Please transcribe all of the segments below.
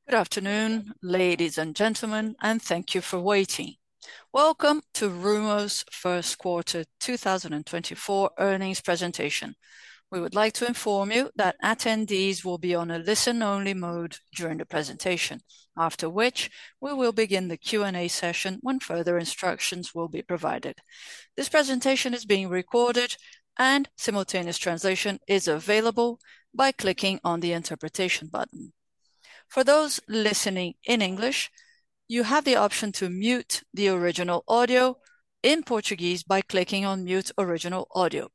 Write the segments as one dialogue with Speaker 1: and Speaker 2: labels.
Speaker 1: Good afternoon, ladies and gentlemen, and thank you for waiting. Welcome to Rumo's first quarter 2024 earnings presentation. We would like to inform you that attendees will be on a listen-only mode during the presentation, after which we will begin the Q&A session when further instructions will be provided. This presentation is being recorded and simultaneous translation is available by clicking on the interpretation button. For those listening in English, you have the option to mute the original audio in Portuguese by clicking on Mute Original Audio.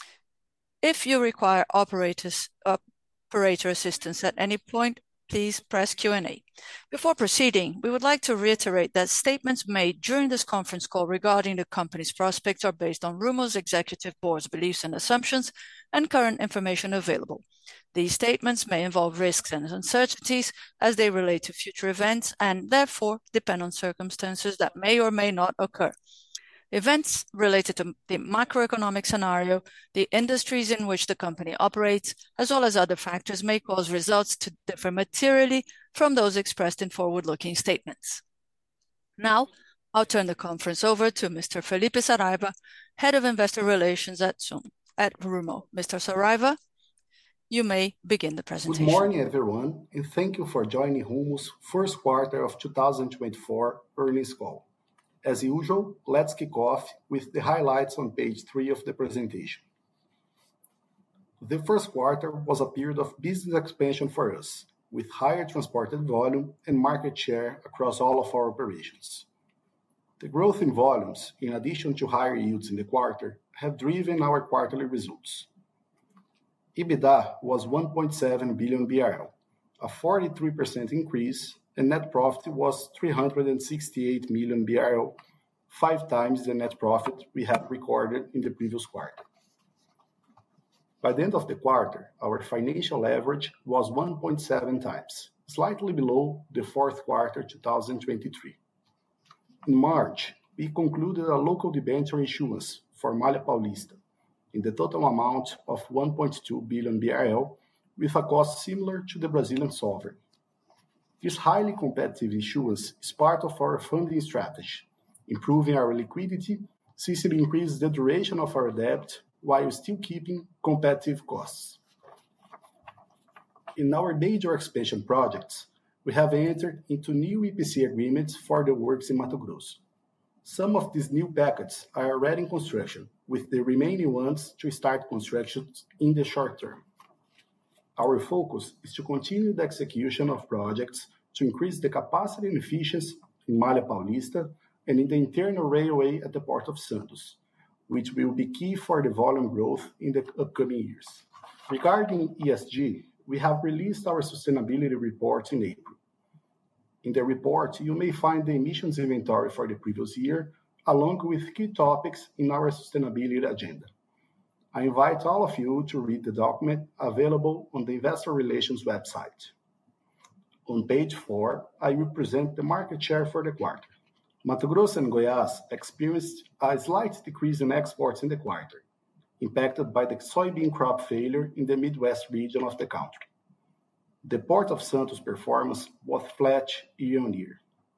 Speaker 1: If you require operator assistance at any point, please press Q&A. Before proceeding, we would like to reiterate that statements made during this conference call regarding the company's prospects are based on Rumo's executive board's beliefs and assumptions and current information available. These statements may involve risks and uncertainties as they relate to future events and therefore depend on circumstances that may or may not occur. Events related to the macroeconomic scenario, the industries in which the company operates, as well as other factors may cause results to differ materially from those expressed in forward-looking statements. Now, I'll turn the conference over to Mr. Felipe Saraiva, Head of Investor Relations at Rumo. Mr. Saraiva, you may begin the presentation.
Speaker 2: Good morning, everyone, and thank you for joining Rumo's first quarter of 2024 earnings call. As usual, let's kick off with the highlights on page 3 of the presentation. The first quarter was a period of business expansion for us, with higher transported volume and market share across all of our operations. The growth in volumes, in addition to higher yields in the quarter, have driven our quarterly results. EBITDA was 1.7 billion BRL, a 43% increase, and net profit was 368 million BRL, 5 times the net profit we had recorded in the previous quarter. By the end of the quarter, our financial leverage was 1.7 times, slightly below the fourth quarter 2023. In March, we concluded a local debenture issuance for Malha Paulista in the total amount of 1.2 billion BRL, with a cost similar to the Brazilian sovereign. This highly competitive issuance is part of our funding strategy, improving our liquidity since it increases the duration of our debt while still keeping competitive costs. In our major expansion projects, we have entered into new EPC agreements for the works in Mato Grosso. Some of these new packages are already in construction, with the remaining ones to start construction in the short term. Our focus is to continue the execution of projects to increase the capacity and efficiency in Malha Paulista and in the internal railway at the Port of Santos, which will be key for the volume growth in the upcoming years. Regarding ESG, we have released our sustainability report in April. In the report, you may find the emissions inventory for the previous year, along with key topics in our sustainability agenda. I invite all of you to read the document available on the Investor Relations website. On page 4, I will present the market share for the quarter. Mato Grosso and Goiás experienced a slight decrease in exports in the quarter, impacted by the soybean crop failure in the Midwest region of the country. The Port of Santos performance was flat year-on-year.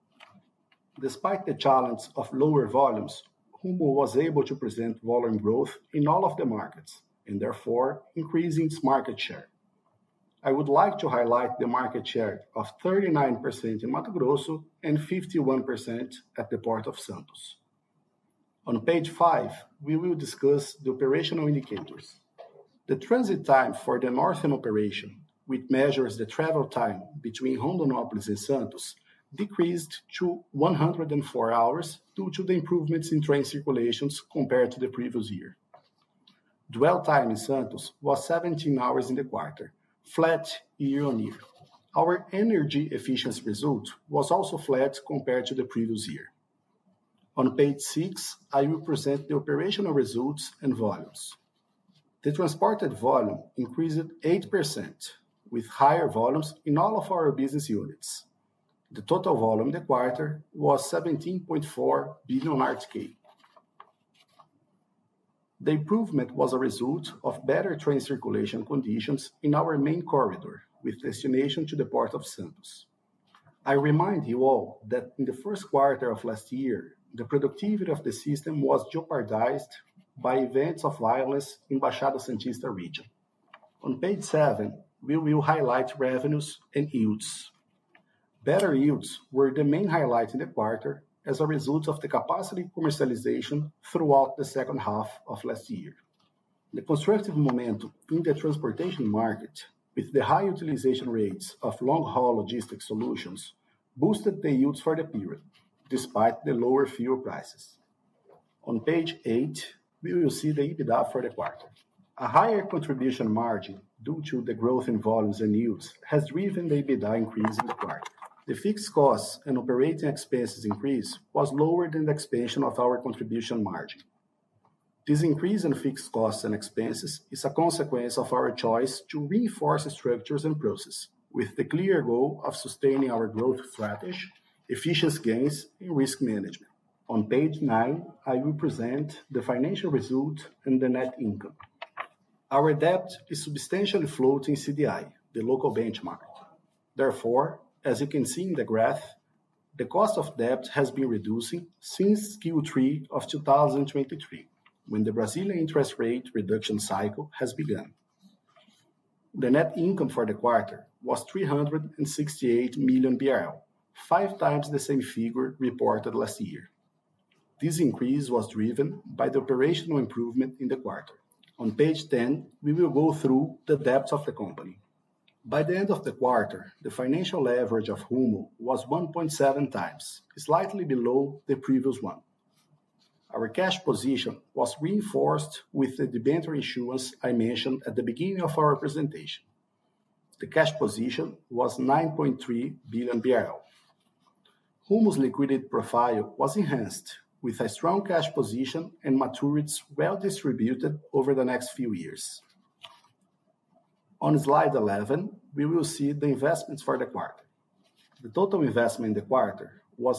Speaker 2: Despite the challenge of lower volumes, Rumo was able to present volume growth in all of the markets and therefore increasing its market share. I would like to highlight the market share of 39% in Mato Grosso and 51% at the Port of Santos. On page 5, we will discuss the operational indicators. The transit time for the northern operation, which measures the travel time between Rondonópolis and Santos, decreased to 104 hours due to the improvements in train circulations compared to the previous year. Dwell time in Santos was 17 hours in the quarter, flat year-on-year. Our energy efficiency result was also flat compared to the previous year. On page 6, I will present the operational results and volumes. The transported volume increased 8%, with higher volumes in all of our business units. The total volume in the quarter was 17.4 billion RTK. The improvement was a result of better train circulation conditions in our main corridor, with destination to the Port of Santos. I remind you all that in the first quarter of last year, the productivity of the system was jeopardized by events of violence in Baixada Santista region. On page 7, we will highlight revenues and yields. Better yields were the main highlight in the quarter as a result of the capacity commercialization throughout the second half of last year. The constructive momentum in the transportation market, with the high utilization rates of long-haul logistics solutions, boosted the yields for the period, despite the lower fuel prices. On page 8, we will see the EBITDA for the quarter. A higher contribution margin due to the growth in volumes and yields has driven the EBITDA increase in the quarter. The fixed costs and operating expenses increase was lower than the expansion of our contribution margin. This increase in fixed costs and expenses is a consequence of our choice to reinforce structures and processes, with the clear goal of sustaining our growth strategy, efficiency gains, and risk management. On page 9, I will present the financial result and the net income. Our debt is substantially floating CDI, the local benchmark. Therefore, as you can see in the graph, the cost of debt has been reducing since Q3 of 2023, when the Brazilian interest rate reduction cycle has begun. The net income for the quarter was 368 million BRL, 5 times the same figure reported last year. This increase was driven by the operational improvement in the quarter. On page 10, we will go through the debts of the company. By the end of the quarter, the financial leverage of Rumo was 1.7 times, slightly below the previous one. Our cash position was reinforced with the debenture issuance I mentioned at the beginning of our presentation. The cash position was 9.3 billion BRL. Rumo's liquidity profile was enhanced with a strong cash position and maturities well distributed over the next few years. On slide 11, we will see the investments for the quarter. The total investment in the quarter was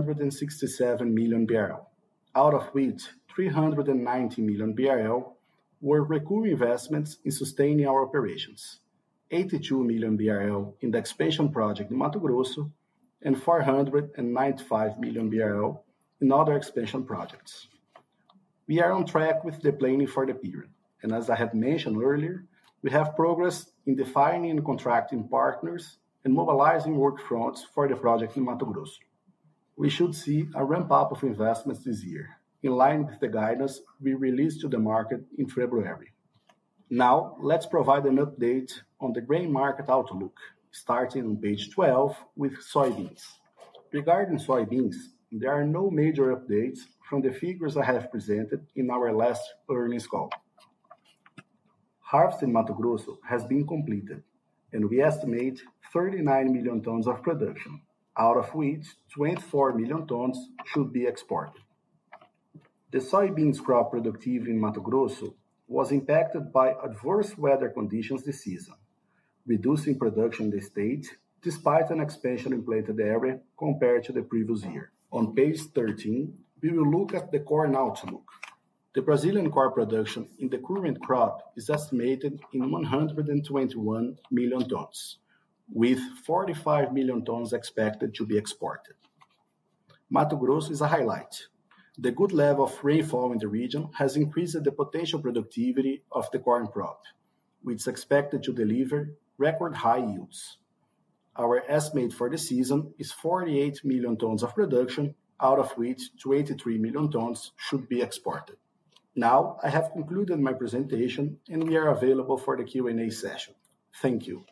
Speaker 2: 967 million BRL, out of which 390 million BRL were recurring investments in sustaining our operations, 82 million BRL in the expansion project in Mato Grosso, and 495 million BRL in other expansion projects. We are on track with the planning for the period, and as I have mentioned earlier, we have progress in defining and contracting partners and mobilizing work fronts for the project in Mato Grosso. We should see a ramp-up of investments this year, in line with the guidance we released to the market in February. Now, let's provide an update on the grain market outlook, starting on page 12 with soybeans. Regarding soybeans, there are no major updates from the figures I have presented in our last earnings call. Harvest in Mato Grosso has been completed, and we estimate 39 million tons of production, out of which 24 million tons should be exported. The soybeans crop productivity in Mato Grosso was impacted by adverse weather conditions this season, reducing production in the state despite an expansion in planted area compared to the previous year. On page 13, we will look at the corn outlook. The Brazilian corn production in the current crop is estimated in 121 million tons, with 45 million tons expected to be exported. Mato Grosso is a highlight. The good level of rainfall in the region has increased the potential productivity of the corn crop, which is expected to deliver record high yields. Our estimate for the season is 48 million tons of production, out of which 23 million tons should be exported. Now, I have concluded my presentation and we are available for the Q&A session. Thank you.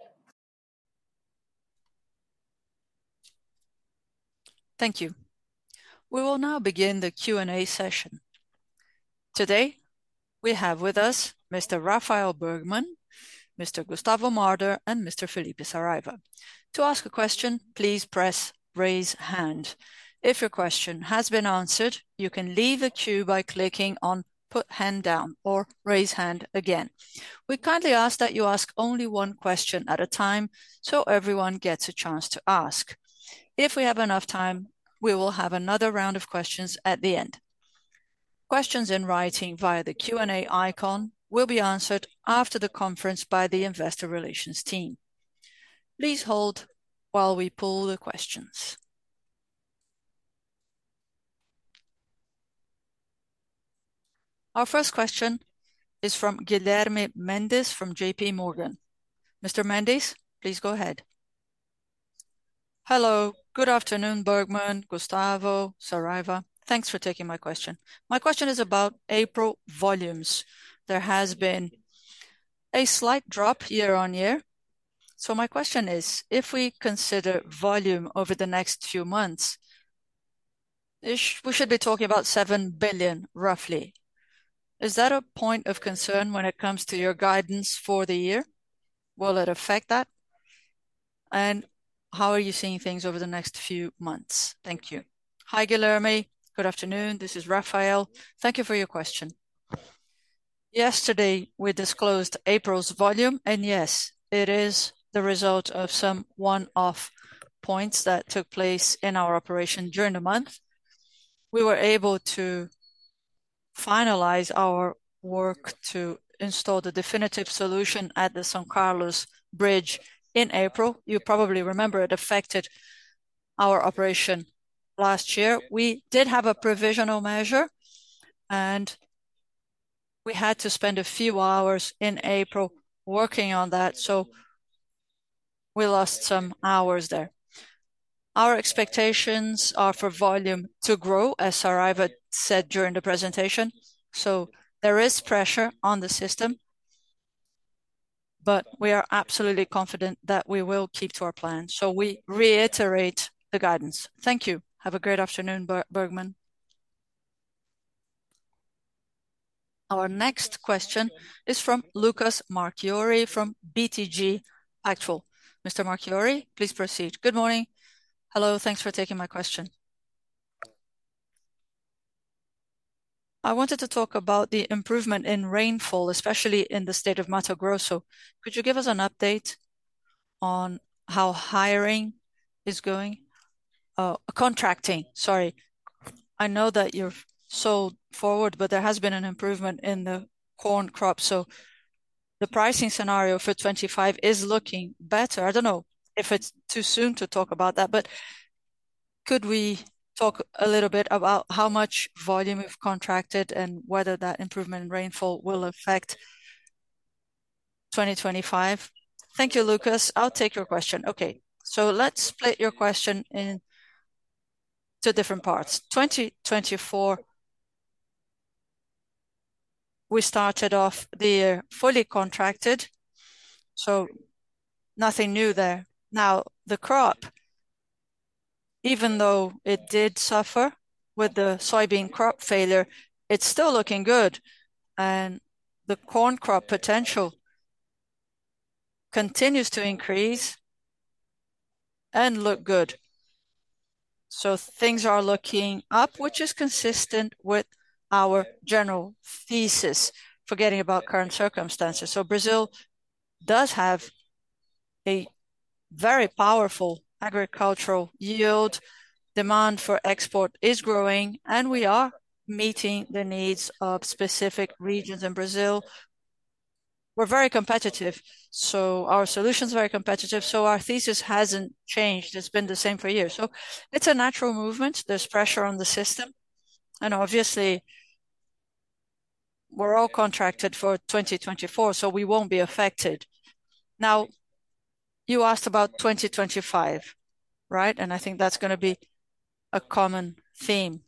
Speaker 1: Thank you. We will now begin the Q&A session. Today, we have with us Mr. Rafael Bergman, Mr. Gustavo Marder, and Mr. Felipe Saraiva. To ask a question, please press Raise Hand. If your question has been answered, you can leave the queue by clicking on Put Hand Down or Raise Hand again. We kindly ask that you ask only one question at a time so everyone gets a chance to ask. If we have enough time, we will have another round of questions at the end. Questions in writing via the Q&A icon will be answered after the conference by the Investor Relations team. Please hold while we pull the questions. Our first question is from Guilherme Mendes from JP Morgan. Mr. Mendes, please go ahead. Hello, good afternoon, Bergman, Gustavo, Saraiva. Thanks for taking my question. My question is about April volumes. There has been a slight drop year-on-year. So my question is, if we consider volume over the next few months, we should be talking about 7 billion, roughly. Is that a point of concern when it comes to your guidance for the year? Will it affect that? And how are you seeing things over the next few months? Thank you. Hi, Guilherme. Good afternoon. This is Rafael. Thank you for your question. Yesterday, we disclosed April's volume, and yes, it is the result of some one-off points that took place in our operation during the month. We were able to finalize our work to install the definitive solution at the São Carlos Bridge in April. You probably remember it affected our operation last year. We did have a provisional measure, and we had to spend a few hours in April working on that, so we lost some hours there. Our expectations are for volume to grow, as Saraiva said during the presentation. So there is pressure on the system, but we are absolutely confident that we will keep to our plan. So we reiterate the guidance. Thank you. Have a great afternoon, Bergman. Our next question is from Lucas Marquiori from BTG Pactual. Mr. Marquiori, please proceed. Good morning. Hello, thanks for taking my question. I wanted to talk about the improvement in rainfall, especially in the state of Mato Grosso. Could you give us an update on how hiring is going? Contracting, sorry. I know that you've sold forward, but there has been an improvement in the corn crop, so the pricing scenario for 25 is looking better. I don't know if it's too soon to talk about that, but could we talk a little bit about how much volume we've contracted and whether that improvement in rainfall will affect 2025? Thank you, Lucas. I'll take your question. Okay, so let's split your question into different parts. 2024, we started off the year fully contracted, so nothing new there. Now, the crop, even though it did suffer with the soybean crop failure, it's still looking good, and the corn crop potential continues to increase and look good. So things are looking up, which is consistent with our general thesis, forgetting about current circumstances. So Brazil does have a very powerful agricultural yield. Demand for export is growing, and we are meeting the needs of specific regions in Brazil. We're very competitive, so our solution's very competitive, so our thesis hasn't changed. It's been the same for years. So it's a natural movement. There's pressure on the system, and obviously we're all contracted for 2024, so we won't be affected. Now, you asked about 2025, right? And I think that's going to be a common theme.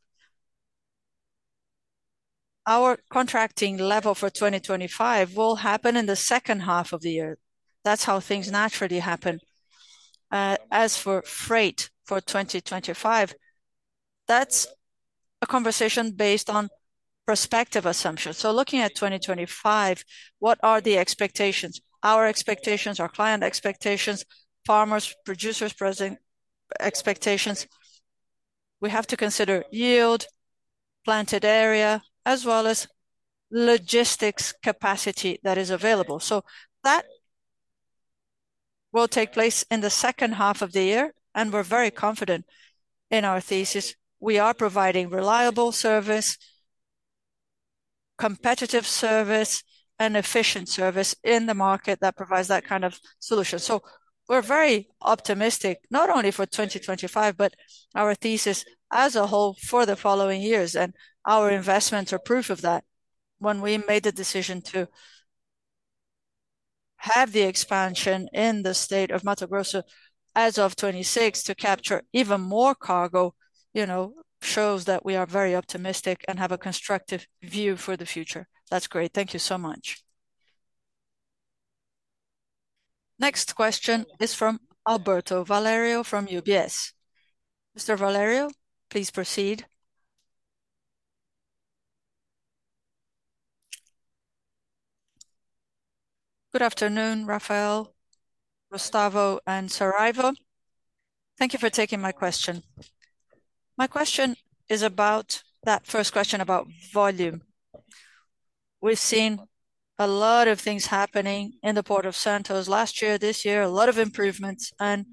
Speaker 1: Our contracting level for 2025 will happen in the second half of the year. That's how things naturally happen. As for freight for 2025, that's a conversation based on prospective assumptions. So looking at 2025, what are the expectations? Our expectations, our client expectations, farmers, producers' present expectations. We have to consider yield, planted area, as well as logistics capacity that is available. So that will take place in the second half of the year, and we're very confident in our thesis. We are providing reliable service, competitive service, and efficient service in the market that provides that kind of solution. So we're very optimistic, not only for 2025, but our thesis as a whole for the following years, and our investments are proof of that. When we made the decision to have the expansion in the state of Mato Grosso as of 26 to capture even more cargo, shows that we are very optimistic and have a constructive view for the future. That's great. Thank you so much. Next question is from Alberto Valerio from UBS. Mr. Valerio, please proceed. Good afternoon, Rafael, Gustavo, and Saraiva. Thank you for taking my question. My question is about that first question about volume. We've seen a lot of things happening in the Port of Santos last year, this year, a lot of improvements, and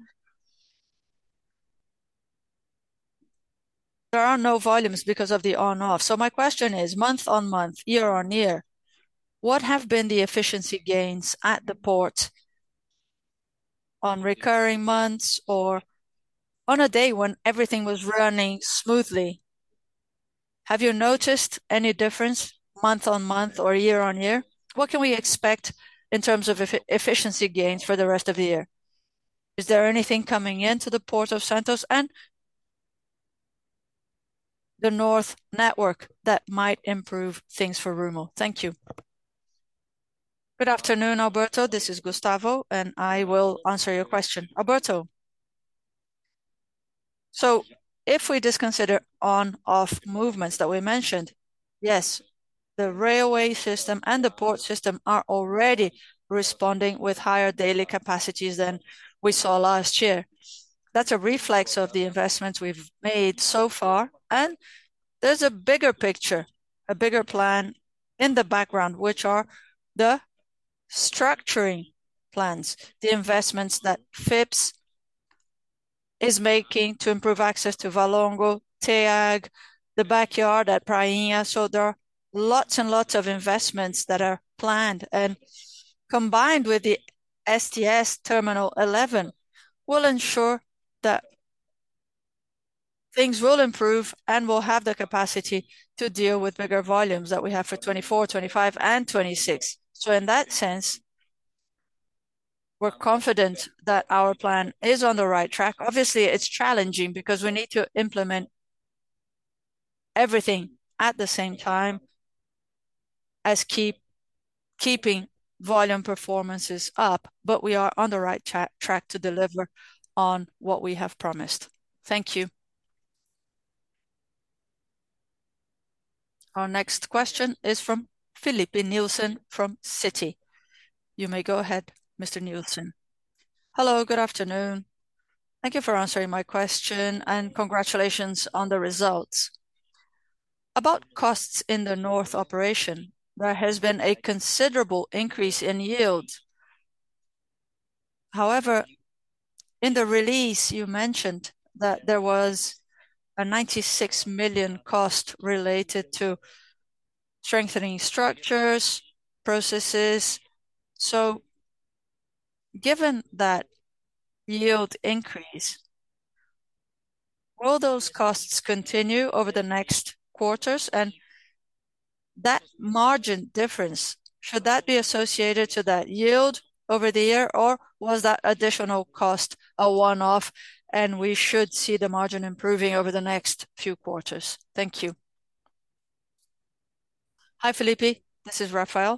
Speaker 1: there are no volumes because of the on-off. So my question is, month on month, year on year, what have been the efficiency gains at the port on recurring months or on a day when everything was running smoothly? Have you noticed any difference month on month or year on year? What can we expect in terms of efficiency gains for the rest of the year? Is there anything coming into the Port of Santos and the North network that might improve things for Rumo? Thank you. Good afternoon, Alberto. This is Gustavo, and I will answer your question. Alberto, so if we disconsider on-off movements that we mentioned, yes, the railway system and the port system are already responding with higher daily capacities than we saw last year. That's a reflex of the investments we've made so far, and there's a bigger picture, a bigger plan in the background, which are the structuring plans, the investments that FIPS is making to improve access to Valongo, TEAG, the backyard at Prainha. So there are lots and lots of investments that are planned, and combined with the STS Terminal 11 will ensure that things will improve and we'll have the capacity to deal with bigger volumes that we have for 24, 25, and 26. So in that sense, we're confident that our plan is on the right track. Obviously, it's challenging because we need to implement everything at the same time as keeping volume performances up, but we are on the right track to deliver on what we have promised. Thank you. Our next question is from Filipe Nielsen from Citi. You may go ahead, Mr. Nielsen. Hello, good afternoon. Thank you for answering my question, and congratulations on the results. About costs in the North operation, there has been a considerable increase in yield. However, in the release, you mentioned that there was a 96 million cost related to strengthening structures, processes. So given that yield increase, will those costs continue over the next quarters? And that margin difference, should that be associated to that yield over the year, or was that additional cost a one-off and we should see the margin improving over the next few quarters? Thank you. Hi, Felipe. This is Rafael.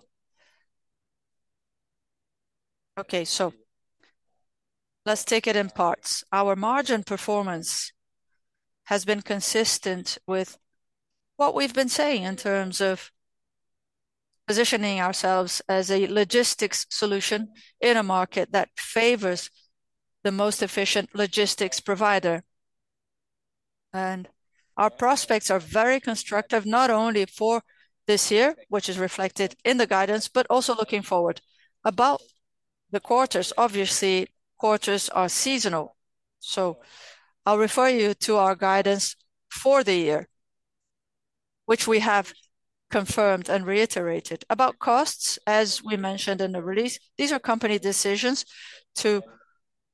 Speaker 1: Okay, so let's take it in parts. Our margin performance has been consistent with what we've been saying in terms of positioning ourselves as a logistics solution in a market that favors the most efficient logistics provider. And our prospects are very constructive, not only for this year, which is reflected in the guidance, but also looking forward. About the quarters, obviously, quarters are seasonal. So I'll refer you to our guidance for the year, which we have confirmed and reiterated. About costs, as we mentioned in the release, these are company decisions to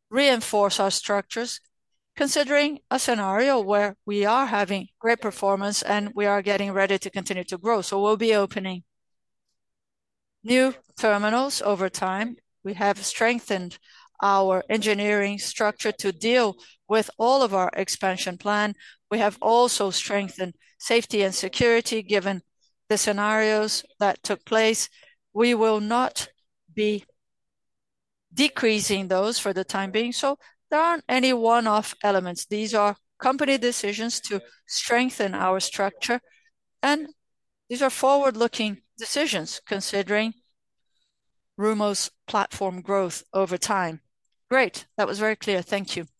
Speaker 1: reinforce our structures, considering a scenario where we are having great performance and we are getting ready to continue to grow. So we'll be opening new terminals over time. We have strengthened our engineering structure to deal with all of our expansion plan. We have also strengthened safety and security, given the scenarios that took place. We will not be decreasing those for the time being, so there aren't any one-off elements. These are company decisions to strengthen our structure, and these are forward-looking decisions, considering Rumo's platform growth over time. Great. That was very clear. Thank you.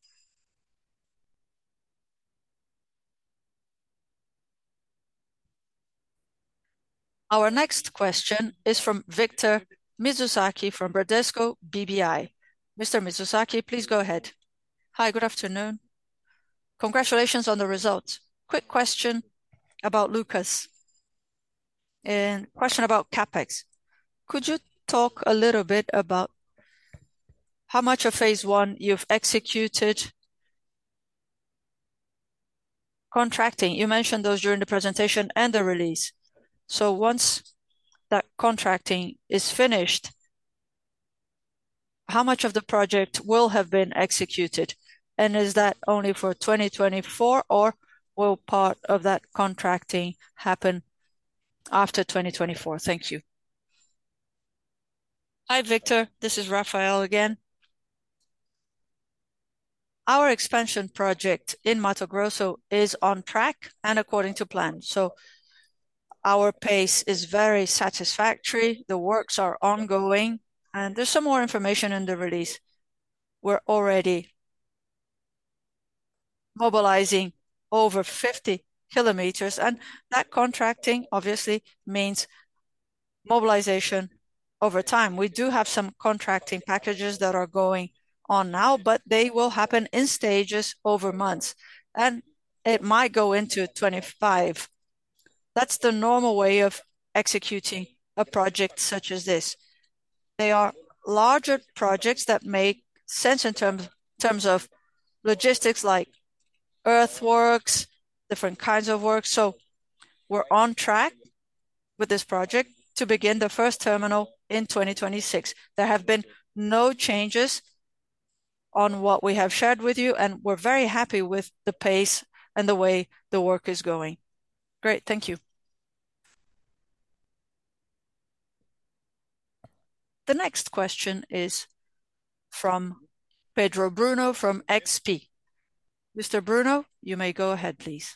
Speaker 1: Our next question is from Victor Mizusaki from Bradesco BBI. Mr. Mizusaki, please go ahead. Hi, good afternoon. Congratulations on the results. Quick question about Lucas, and question about CapEx. Could you talk a little bit about how much of phase one you've executed? Contracting, you mentioned those during the presentation and the release. So once that contracting is finished, how much of the project will have been executed? And is that only for 2024, or will part of that contracting happen after 2024? Thank you. Hi, Victor. This is Rafael again. Our expansion project in Mato Grosso is on track and according to plan. So our pace is very satisfactory. The works are ongoing, and there's some more information in the release. We're already mobilizing over 50 kilometers, and that contracting obviously means mobilization over time. We do have some contracting packages that are going on now, but they will happen in stages over months, and it might go into 25. That's the normal way of executing a project such as this. They are larger projects that make sense in terms of logistics, like earthworks, different kinds of work. So we're on track with this project to begin the first terminal in 2026. There have been no changes on what we have shared with you, and we're very happy with the pace and the way the work is going. Great, thank you. The next question is from Pedro Bruno from XP. Mr. Bruno, you may go ahead, please.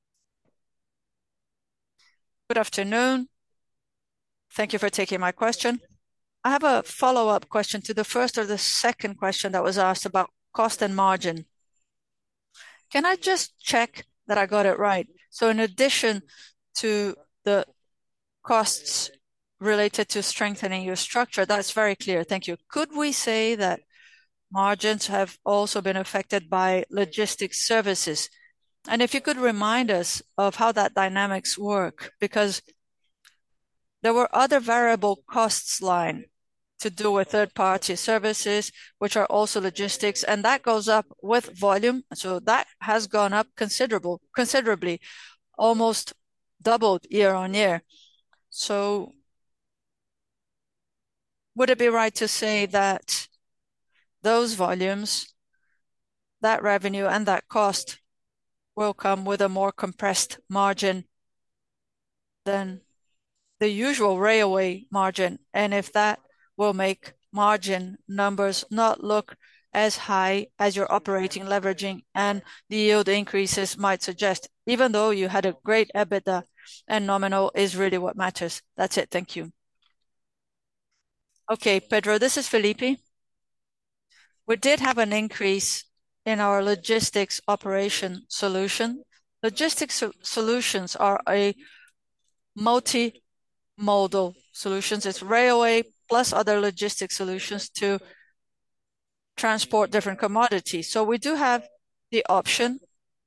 Speaker 1: Good afternoon. Thank you for taking my question. I have a follow-up question to the first or the second question that was asked about cost and margin. Can I just check that I got it right? So in addition to the costs related to strengthening your structure, that's very clear. Thank you. Could we say that margins have also been affected by logistics services? And if you could remind us of how that dynamics work, because there were other variable costs line to do with third-party services, which are also logistics, and that goes up with volume. So that has gone up considerably, almost doubled year on year. So would it be right to say that those volumes, that revenue, and that cost will come with a more compressed margin than the usual railway margin? And if that will make margin numbers not look as high as your operating leveraging and the yield increases might suggest, even though you had a great EBITDA and nominal is really what matters. That's it. Thank you. Okay, Pedro, this is Felipe. We did have an increase in our logistics operation solution. Logistics solutions are a multimodal solutions. It's railway plus other logistics solutions to transport different commodities. So we do have the option,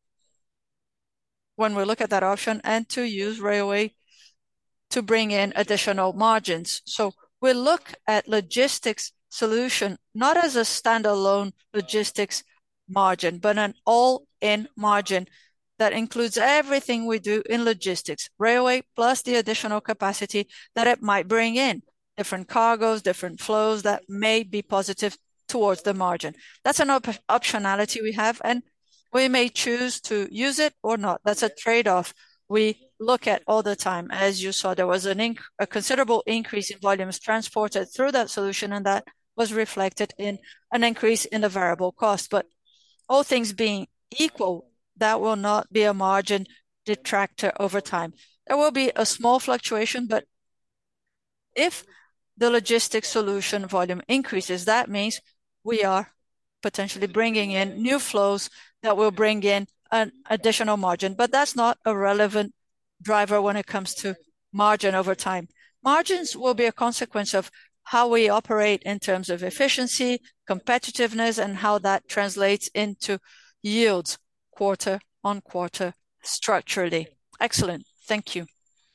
Speaker 1: when we look at that option, and to use railway to bring in additional margins. So we look at logistics solution not as a standalone logistics margin, but an all-in margin that includes everything we do in logistics, railway plus the additional capacity that it might bring in, different cargoes, different flows that may be positive towards the margin. That's an optionality we have, and we may choose to use it or not. That's a trade-off we look at all the time. As you saw, there was a considerable increase in volumes transported through that solution, and that was reflected in an increase in the variable cost. But all things being equal, that will not be a margin detractor over time. There will be a small fluctuation, but if the logistics solution volume increases, that means we are potentially bringing in new flows that will bring in an additional margin, but that's not a relevant driver when it comes to margin over time. Margins will be a consequence of how we operate in terms of efficiency, competitiveness, and how that translates into yields quarter on quarter structurally. Excellent. Thank you.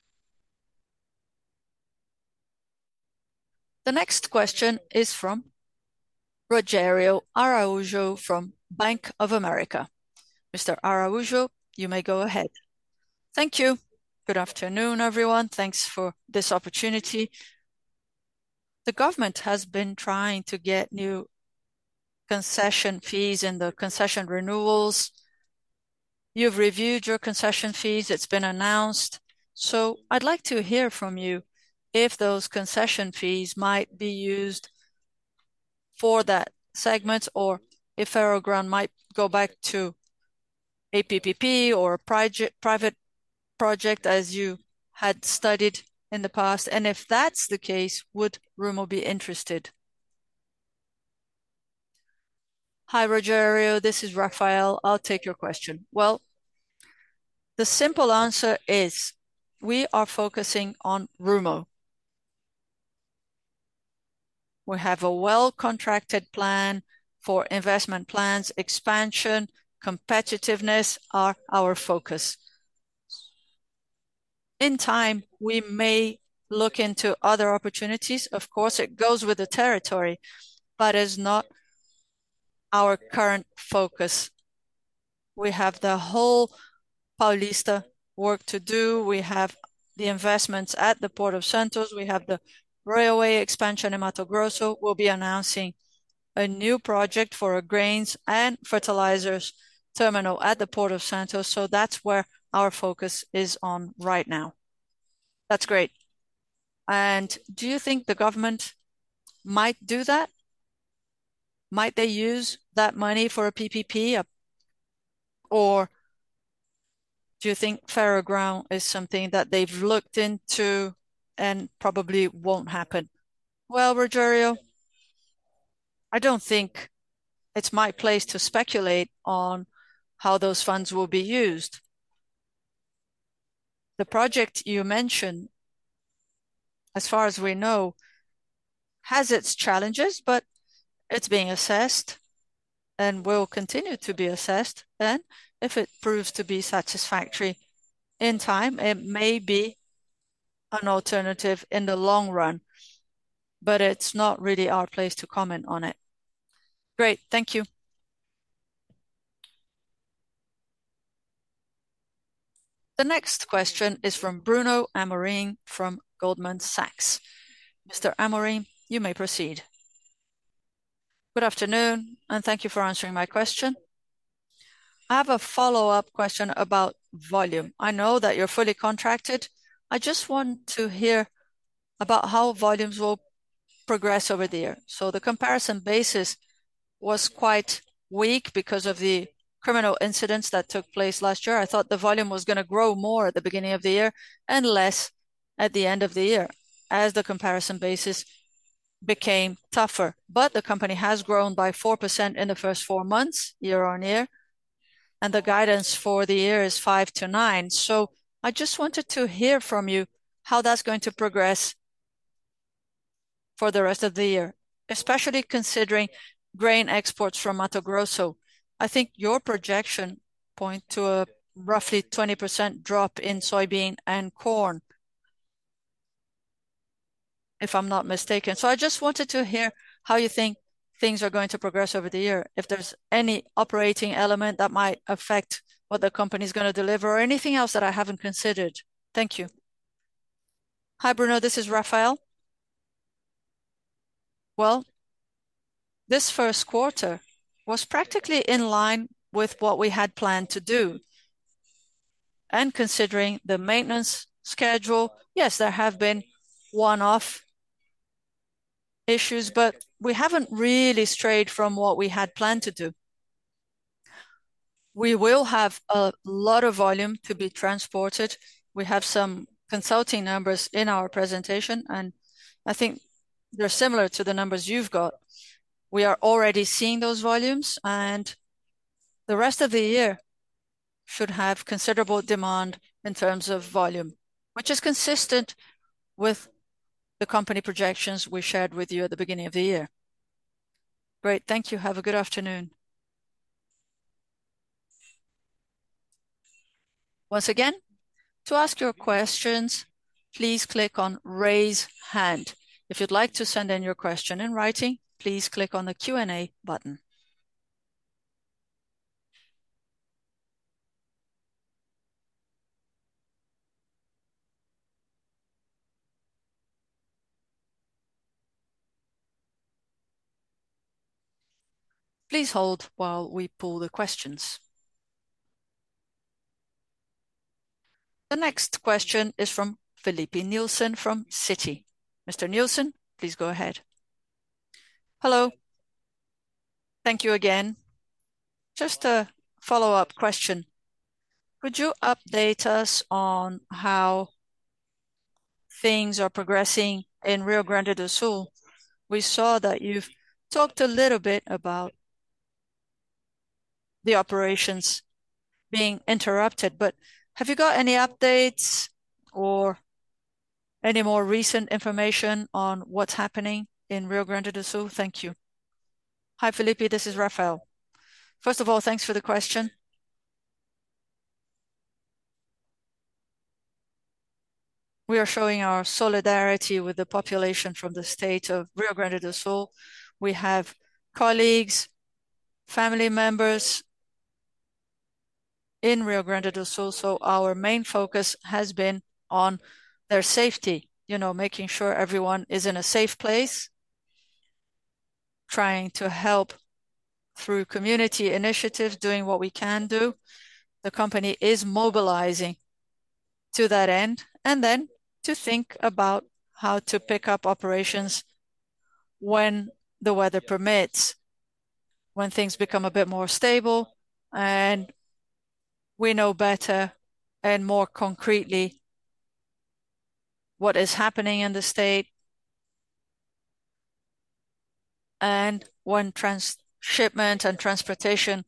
Speaker 1: The next question is from Rogério Araújo from Bank of America. Mr. Araújo, you may go ahead. Thank you. Good afternoon, everyone. Thanks for this opportunity. The government has been trying to get new concession fees in the concession renewals. You've reviewed your concession fees, it's been announced. So I'd like to hear from you if those concession fees might be used for that segment, or if Ferrogrão might go back to a PPP or a private project as you had studied in the past. And if that's the case, would Rumo be interested? Hi, Rogério, this is Rafael. I'll take your question. Well, the simple answer is we are focusing on Rumo. We have a well-contracted plan for investment plans, expansion, competitiveness are our focus. In time, we may look into other opportunities. Of course, it goes with the territory, but is not our current focus. We have the whole Paulista work to do. We have the investments at the Port of Santos. We have the railway expansion in Mato Grosso. We'll be announcing a new project for a grains and fertilizers terminal at the Port of Santos. So that's where our focus is on right now. That's great. And do you think the government might do that? Might they use that money for a PPP? Or do you think Ferrogrão is something that they've looked into and probably won't happen? Well, Rogério, I don't think it's my place to speculate on how those funds will be used. The project you mentioned, as far as we know, has its challenges, but it's being assessed and will continue to be assessed. And if it proves to be satisfactory in time, it may be an alternative in the long run, but it's not really our place to comment on it. Great, thank you. The next question is from Bruno Amorim from Goldman Sachs. Mr. Amorim, you may proceed. Good afternoon, and thank you for answering my question. I have a follow-up question about volume. I know that you're fully contracted. I just want to hear about how volumes will progress over the year. So the comparison basis was quite weak because of the criminal incidents that took place last year. I thought the volume was going to grow more at the beginning of the year and less at the end of the year as the comparison basis became tougher. But the company has grown by 4% in the first 4 months, year on year, and the guidance for the year is 5 to 9. So I just wanted to hear from you how that's going to progress for the rest of the year, especially considering grain exports from Mato Grosso. I think your projection point to a roughly 20% drop in soybean and corn, if I'm not mistaken. So I just wanted to hear how you think things are going to progress over the year, if there's any operating element that might affect what the company is going to deliver, or anything else that I haven't considered. Thank you. Hi, Bruno, this is Rafael. Well, this first quarter was practically in line with what we had planned to do. And considering the maintenance schedule, yes, there have been one-off issues, but we haven't really strayed from what we had planned to do. We will have a lot of volume to be transported. We have some consulting numbers in our presentation, and I think they're similar to the numbers you've got. We are already seeing those volumes, and the rest of the year should have considerable demand in terms of volume, which is consistent with the company projections we shared with you at the beginning of the year. Great. Thank you. Have a good afternoon. Once again, to ask your questions, please click on Raise Hand. If you'd like to send in your question in writing, please click on the Q&A button. Please hold while we pull the questions. The next question is from Filipe Nielsen from Citi. Mr. Nielsen, please go ahead. Hello. Thank you again. Just a follow-up question. Could you update us on how things are progressing in Rio Grande do Sul? We saw that you've talked a little bit about the operations being interrupted, but have you got any updates or any more recent information on what's happening in Rio Grande do Sul? Thank you. Hi, Filipe, this is Rafael. First of all, thanks for the question. We are showing our solidarity with the population from the state of Rio Grande do Sul. We have colleagues, family members in Rio Grande do Sul, so our main focus has been on their safety, making sure everyone is in a safe place, trying to help through community initiatives, doing what we can do. The company is mobilizing to that end, and then to think about how to pick up operations when the weather permits, when things become a bit more stable, and we know better and more concretely what is happening in the state, and when transshipment and transportation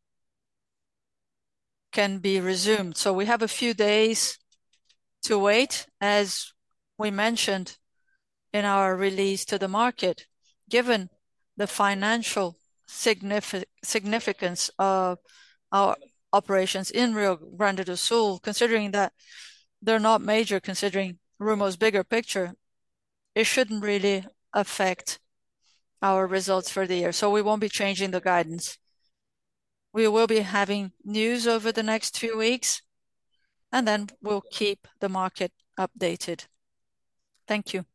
Speaker 1: can be resumed. So we have a few days to wait, as we mentioned in our release to the market, given the financial significance of our operations in Rio Grande do Sul, considering that they're not major, considering Rumo's bigger picture, it shouldn't really affect our results for the year. So we won't be changing the guidance. We will be having news over the next few weeks, and then we'll keep the market updated. Thank you.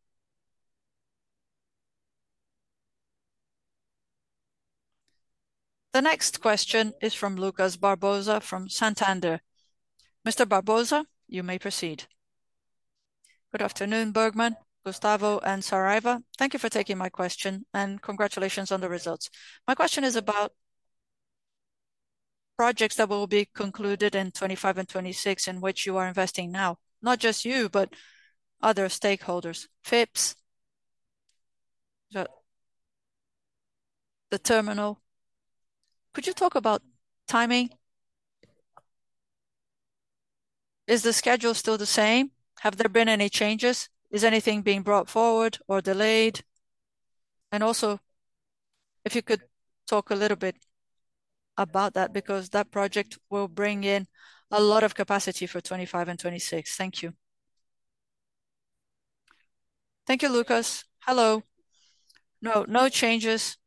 Speaker 1: The next question is from Lucas Barbosa from Santander. Mr. Barbosa, you may proceed. Good afternoon, Bergman, Gustavo, and Saraiva. Thank you for taking my question, and congratulations on the results. My question is about projects that will be concluded in 2025 and 2026, in which you are investing now. Not just you, but other stakeholders, FIPS, the terminal. Could you talk about timing? Is the schedule still the same? Have there been any changes? Is anything being brought forward or delayed? And also, if you could talk a little bit about that, because that project will bring in a lot of capacity for 2025 and 2026. Thank you. Thank you, Lucas. Hello. No, no changes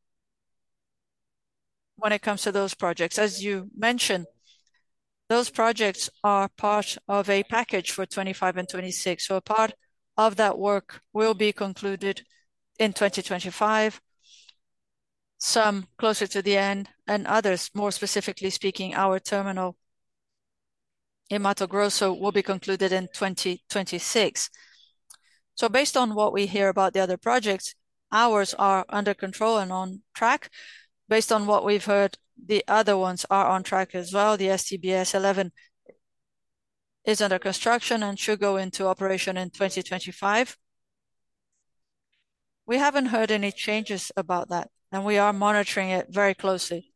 Speaker 1: when it comes to those projects. As you mentioned, those projects are part of a package for 25 and 26. So a part of that work will be concluded in 2025, some closer to the end, and others, more specifically speaking, our terminal in Mato Grosso will be concluded in 2026. So based on what we hear about the other projects, ours are under control and on track. Based on what we've heard, the other ones are on track as well. The STBS 11 is under construction and should go into operation in 2025. We haven't heard any changes about that, and we are monitoring it very closely.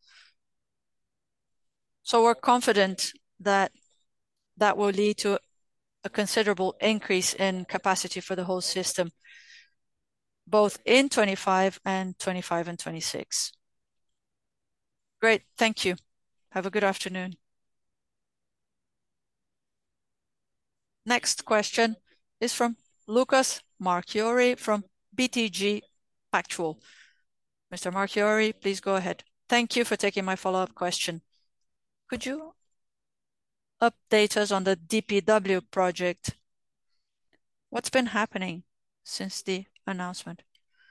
Speaker 1: So we're confident that that will lead to a considerable increase in capacity for the whole system, both in 25 and 26. Great, thank you. Have a good afternoon. Next question is from Lucas Marchiori from BTG Pactual. Mr. Marchiori, please go ahead. Thank you for taking my follow-up question. Could you update us on the DPW project? What's been happening since the announcement?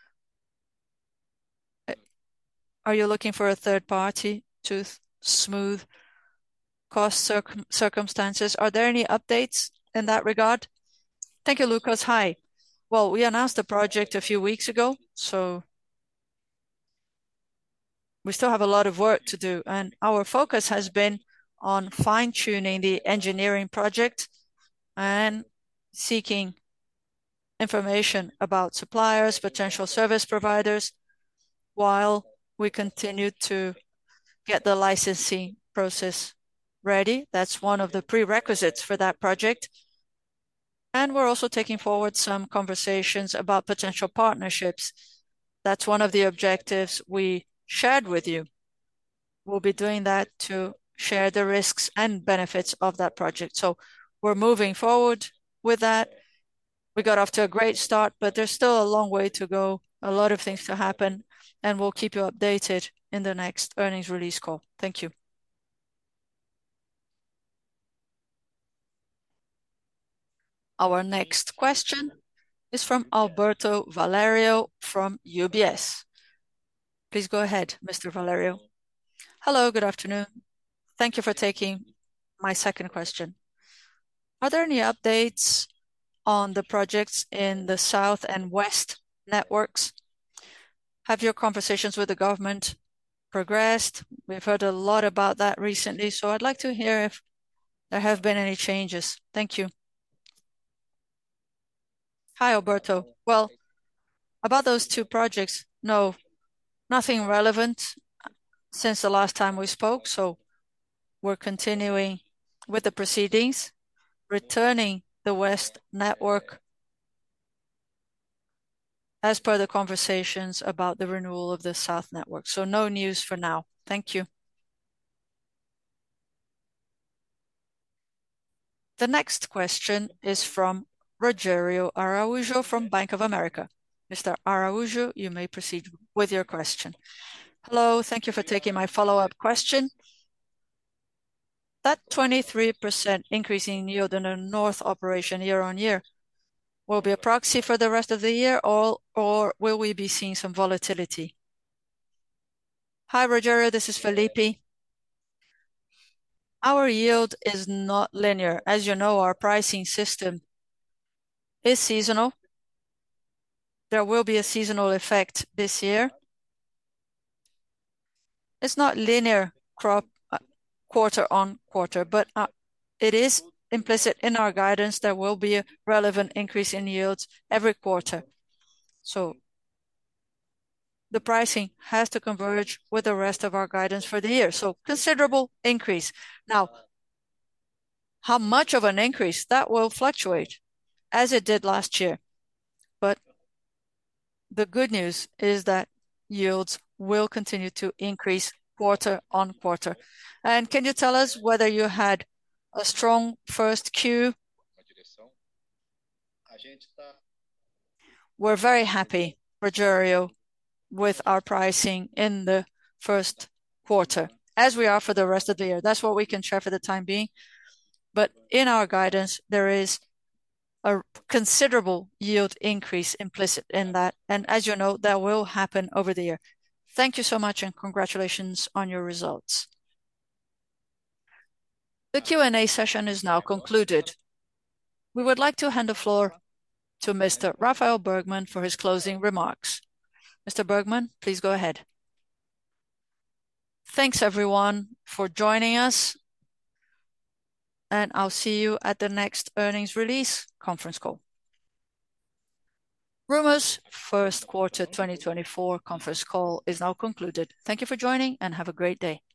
Speaker 1: Are you looking for a third party to smooth cost circumstances? Are there any updates in that regard? Thank you, Lucas. Hi. Well, we announced the project a few weeks ago, so we still have a lot of work to do, and our focus has been on fine-tuning the engineering project and seeking information about suppliers, potential service providers, while we continue to get the licensing process ready. That's one of the prerequisites for that project. And we're also taking forward some conversations about potential partnerships. That's one of the objectives we shared with you. We'll be doing that to share the risks and benefits of that project. So we're moving forward with that. We got off to a great start, but there's still a long way to go, a lot of things to happen, and we'll keep you updated in the next earnings release call. Thank you. Our next question is from Alberto Valerio from UBS. Please go ahead, Mr. Valerio. Hello, good afternoon. Thank you for taking my second question. Are there any updates on the projects in the South and West networks? Have your conversations with the government progressed? We've heard a lot about that recently, so I'd like to hear if there have been any changes. Thank you. Hi, Alberto. Well, about those two projects, no, nothing relevant since the last time we spoke, so we're continuing with the proceedings, returning the West network as per the conversations about the renewal of the South network. So no news for now. Thank you. The next question is from Rogério Araújo from Bank of America. Mr. Araújo, you may proceed with your question. Hello, thank you for taking my follow-up question. That 23% increase in yield in the North operation year-on-year will be a proxy for the rest of the year, or will we be seeing some volatility? Hi, Rogério, this is Felipe. Our yield is not linear. As you know, our pricing system is seasonal. There will be a seasonal effect this year. It's not linear quarter on quarter, but it is implicit in our guidance. There will be a relevant increase in yields every quarter. So the pricing has to converge with the rest of our guidance for the year. So considerable increase. Now, how much of an increase? That will fluctuate as it did last year. But the good news is that yields will continue to increase quarter on quarter. And can you tell us whether you had a strong first Q? We're very happy, Rogério, with our pricing in the first quarter, as we are for the rest of the year. That's what we can share for the time being. But in our guidance, there is a considerable yield increase implicit in that, and as you know, that will happen over the year. Thank you so much, and congratulations on your results. The Q&A session is now concluded. We would like to hand the floor to Mr. Rafael Bergman for his closing remarks. Mr. Bergman, please go ahead. Thanks, everyone, for joining us, and I'll see you at the next earnings release conference call. Rumo's first quarter 2024 conference call is now concluded. Thank you for joining, and have a great day.